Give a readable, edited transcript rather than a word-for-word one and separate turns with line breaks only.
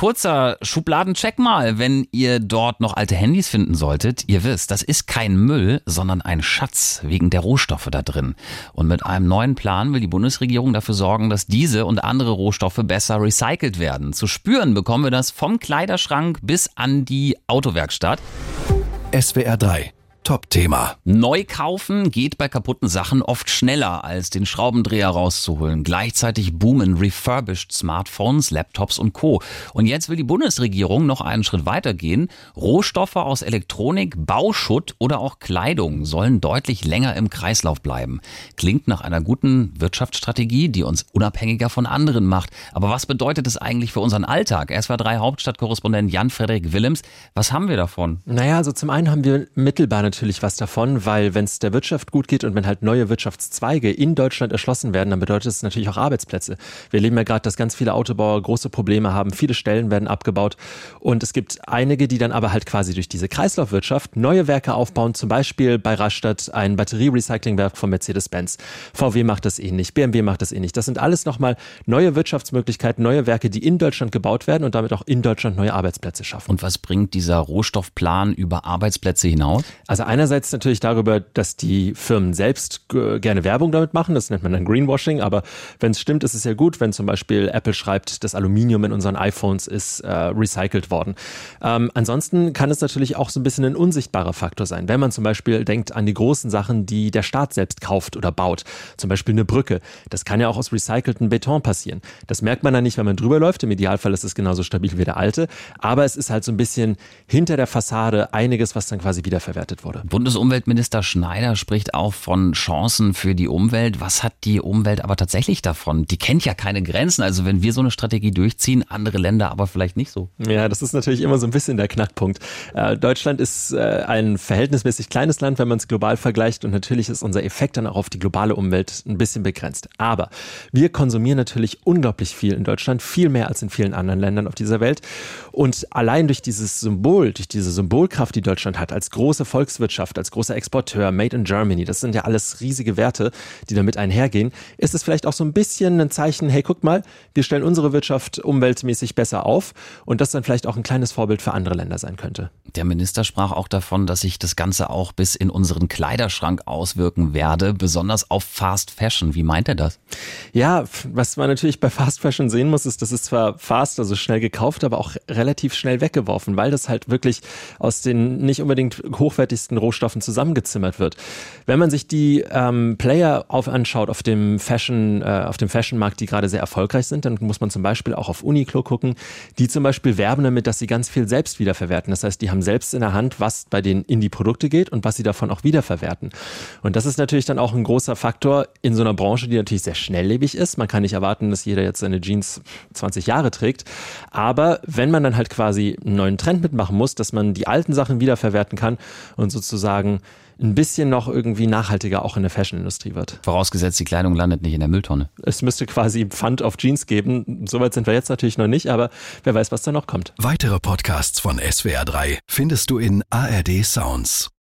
Kurzer Schubladencheck mal, wenn ihr dort noch alte Handys finden solltet. Ihr wisst, das ist kein Müll, sondern ein Schatz wegen der Rohstoffe da drin. Und mit einem neuen Plan will die Bundesregierung dafür sorgen, dass diese und andere Rohstoffe besser recycelt werden. Zu spüren bekommen wir das vom Kleiderschrank bis an die Autowerkstatt.
SWR 3 Top-Thema.
Neu kaufen geht bei kaputten Sachen oft schneller, als den Schraubendreher rauszuholen. Gleichzeitig boomen refurbished Smartphones, Laptops und Co. Und jetzt will die Bundesregierung noch einen Schritt weiter gehen. Rohstoffe aus Elektronik, Bauschutt oder auch Kleidung sollen deutlich länger im Kreislauf bleiben. Klingt nach einer guten Wirtschaftsstrategie, die uns unabhängiger von anderen macht. Aber was bedeutet es eigentlich für unseren Alltag? SWR 3 Hauptstadtkorrespondent Jan-Frederik Willems. Was haben wir davon?
Naja, also zum einen haben wir mittelbar natürlich was davon, weil wenn es der Wirtschaft gut geht und wenn halt neue Wirtschaftszweige in Deutschland erschlossen werden, dann bedeutet es natürlich auch Arbeitsplätze. Wir erleben ja gerade, dass ganz viele Autobauer große Probleme haben, viele Stellen werden abgebaut und es gibt einige, die dann aber halt quasi durch diese Kreislaufwirtschaft neue Werke aufbauen, zum Beispiel bei Rastatt ein Batterierecyclingwerk von Mercedes-Benz. VW macht das ähnlich, BMW macht das ähnlich. Das sind alles nochmal neue Wirtschaftsmöglichkeiten, neue Werke, die in Deutschland gebaut werden und damit auch in Deutschland neue Arbeitsplätze schaffen.
Und was bringt dieser Rohstoffplan über Arbeitsplätze hinaus?
Also einerseits natürlich darüber, dass die Firmen selbst gerne Werbung damit machen, das nennt man dann Greenwashing, aber wenn es stimmt, ist es ja gut, wenn zum Beispiel Apple schreibt, das Aluminium in unseren iPhones ist recycelt worden. Ansonsten kann es natürlich auch so ein bisschen ein unsichtbarer Faktor sein, wenn man zum Beispiel denkt an die großen Sachen, die der Staat selbst kauft oder baut, zum Beispiel eine Brücke. Das kann ja auch aus recyceltem Beton passieren. Das merkt man dann nicht, wenn man drüber läuft, im Idealfall ist es genauso stabil wie der alte, aber es ist halt so ein bisschen hinter der Fassade einiges, was dann quasi wiederverwertet wurde.
Bundesumweltminister Schneider spricht auch von Chancen für die Umwelt. Was hat die Umwelt aber tatsächlich davon? Die kennt ja keine Grenzen. Also wenn wir so eine Strategie durchziehen, andere Länder aber vielleicht nicht so.
Ja, das ist natürlich immer so ein bisschen der Knackpunkt. Deutschland ist ein verhältnismäßig kleines Land, wenn man es global vergleicht. Und natürlich ist unser Effekt dann auch auf die globale Umwelt ein bisschen begrenzt. Aber wir konsumieren natürlich unglaublich viel in Deutschland, viel mehr als in vielen anderen Ländern auf dieser Welt. Und allein durch dieses Symbol, durch diese Symbolkraft, die Deutschland hat, als große Volkswirtschaft, als großer Exporteur, Made in Germany, das sind ja alles riesige Werte, die damit einhergehen, ist es vielleicht auch so ein bisschen ein Zeichen, hey, guck mal, wir stellen unsere Wirtschaft umweltmäßig besser auf und das dann vielleicht auch ein kleines Vorbild für andere Länder sein könnte.
Der Minister sprach auch davon, dass sich das Ganze auch bis in unseren Kleiderschrank auswirken werde, besonders auf Fast Fashion. Wie meint er das?
Ja, was man natürlich bei Fast Fashion sehen muss, ist, das ist zwar fast, also schnell gekauft, aber auch relativ schnell weggeworfen, weil das halt wirklich aus den nicht unbedingt hochwertigsten Rohstoffen zusammengezimmert wird. Wenn man sich die Player anschaut auf dem Fashion-Markt, die gerade sehr erfolgreich sind, dann muss man zum Beispiel auch auf Uniqlo gucken, die zum Beispiel werben damit, dass sie ganz viel selbst wiederverwerten. Das heißt, die haben selbst in der Hand, was bei denen in die Produkte geht und was sie davon auch wiederverwerten. Und das ist natürlich dann auch ein großer Faktor in so einer Branche, die natürlich sehr schnelllebig ist. Man kann nicht erwarten, dass jeder jetzt seine Jeans 20 Jahre trägt. Aber wenn man dann halt quasi einen neuen Trend mitmachen muss, dass man die alten Sachen wiederverwerten kann und sozusagen ein bisschen noch irgendwie nachhaltiger auch in der Fashion-Industrie wird.
Vorausgesetzt, die Kleidung landet nicht in der Mülltonne.
Es müsste quasi Pfand auf Jeans geben. Soweit sind wir jetzt natürlich noch nicht, aber wer weiß, was da noch kommt.
Weitere Podcasts von SWR 3 findest du in ARD Sounds.